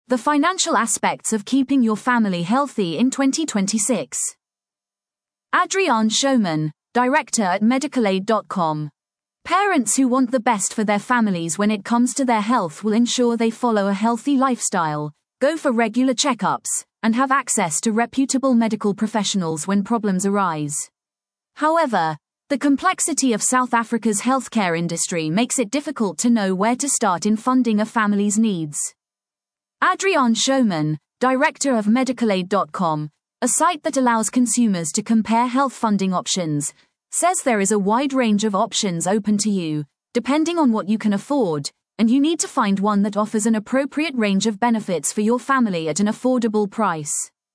The financial aspects of keeping your family healthy in 2026. Adriaan Schoeman, director at medicalaid.com. Parents who want the best for their families when it comes to their health will ensure they follow a healthy lifestyle, go for regular checkups, and have access to reputable medical professionals when problems arise. However, the complexity of South Africa's healthcare industry makes it difficult to know where to start in funding a family's needs. Adriaan Schoeman, director of medicalaid.com, a site that allows consumers to compare health funding options, says there is a wide range of options open to you, depending on what you can afford, and you need to find one that offers an appropriate range of benefits for your family at an affordable price.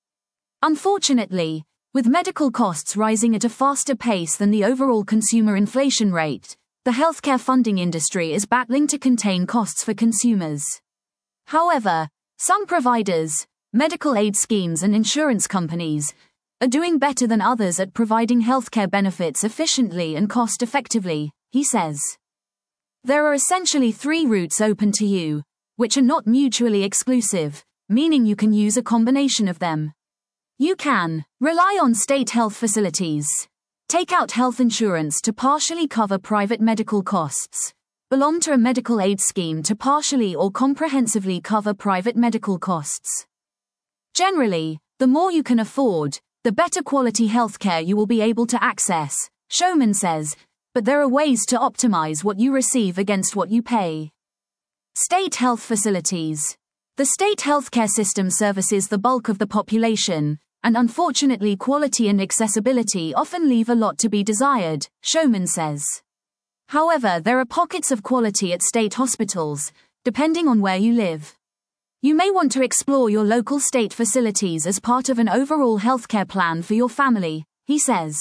Unfortunately, with medical costs rising at a faster pace than the overall consumer inflation rate, the healthcare funding industry is battling to contain costs for consumers. However, some providers, medical aid schemes and insurance companies, are doing better than others at providing healthcare benefits efficiently and cost-effectively, he says. There are essentially 3 routes open to you, which are not mutually exclusive, meaning you can use a combination of them. You can rely on state health facilities, take out health insurance to partially cover private medical costs, belong to a medical aid scheme to partially or comprehensively cover private medical costs. Generally, the more you can afford, the better quality healthcare you will be able to access, Schoeman says, but there are ways to optimize what you receive against what you pay. State health facilities. The state healthcare system services the bulk of the population, and unfortunately quality and accessibility often leave a lot to be desired, Schoeman says. However, there are pockets of quality at state hospitals, depending on where you live. You may want to explore your local state facilities as part of an overall healthcare plan for your family, he says.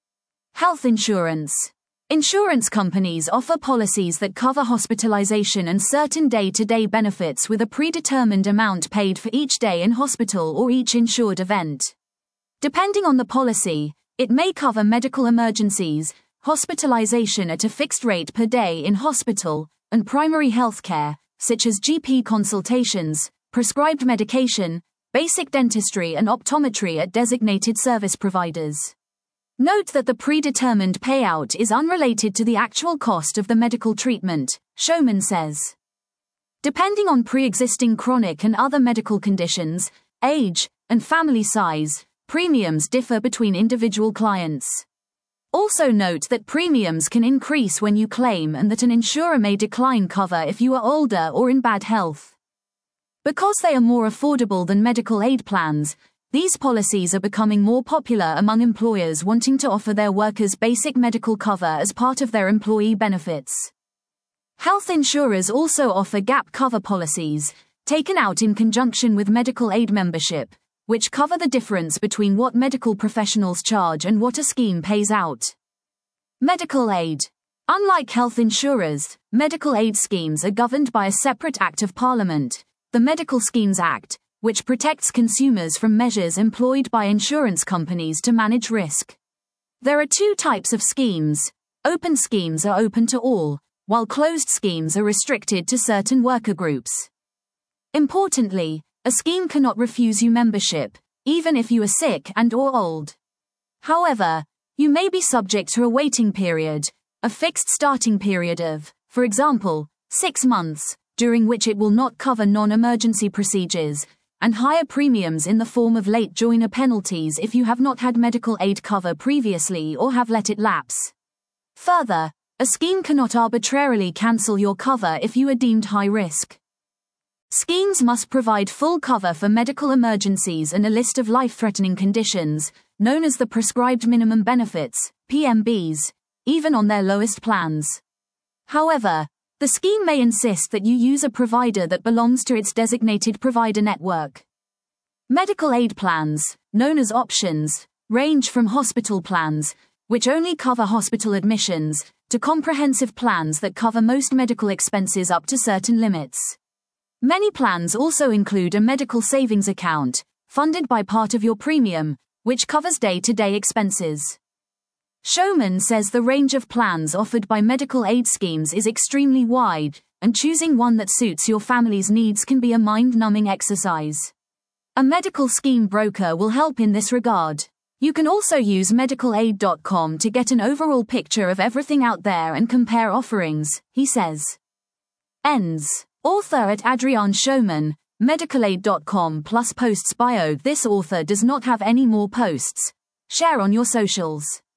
Health insurance. Insurance companies offer policies that cover hospitalization and certain day-to-day benefits with a predetermined amount paid for each day in hospital or each insured event. Depending on the policy, it may cover medical emergencies, hospitalization at a fixed rate per day in hospital, and primary health care, such as GP consultations, prescribed medication, basic dentistry and optometry at designated service providers. Note that the predetermined payout is unrelated to the actual cost of the medical treatment, Schoeman says. Depending on pre-existing chronic and other medical conditions, age, and family size, premiums differ between individual clients. Also note that premiums can increase when you claim and that an insurer may decline cover if you are older or in bad health. Because they are more affordable than medical aid plans, these policies are becoming more popular among employers wanting to offer their workers basic medical cover as part of their employee benefits. Health insurers also offer gap cover policies, taken out in conjunction with medical aid membership, which cover the difference between what medical professionals charge and what a scheme pays out. Medical aid. Unlike health insurers, medical aid schemes are governed by a separate Act of Parliament, the Medical Schemes Act, which protects consumers from measures employed by insurance companies to manage risk. There are 2 types of schemes. Open schemes are open to all, while closed schemes are restricted to certain worker groups. Importantly, a scheme cannot refuse you membership, even if you are sick and/or old. However, you may be subject to a waiting period, a fixed starting period of, for example, 6 months, during which it will not cover non-emergency procedures, and higher premiums in the form of late joiner penalties if you have not had medical aid cover previously or have let it lapse. Further, a scheme cannot arbitrarily cancel your cover if you are deemed high risk. Schemes must provide full cover for medical emergencies and a list of life-threatening conditions, known as the Prescribed Minimum Benefits, PMBs, even on their lowest plans. However, the scheme may insist that you use a provider that belongs to its designated provider network. Medical aid plans, known as options, range from hospital plans, which only cover hospital admissions, to comprehensive plans that cover most medical expenses up to certain limits. Many plans also include a medical savings account, funded by part of your premium, which covers day-to-day expenses. Schoeman says the range of plans offered by medical aid schemes is extremely wide, and choosing one that suits your family's needs can be a mind-numbing exercise. A medical scheme broker will help in this regard. You can also use medicalaid.com to get an overall picture of everything out there and compare offerings, he says. Ends. Author at Adrian Schoeman, medicalaid.com plus posts bio. This author does not have any more posts. Share on your socials.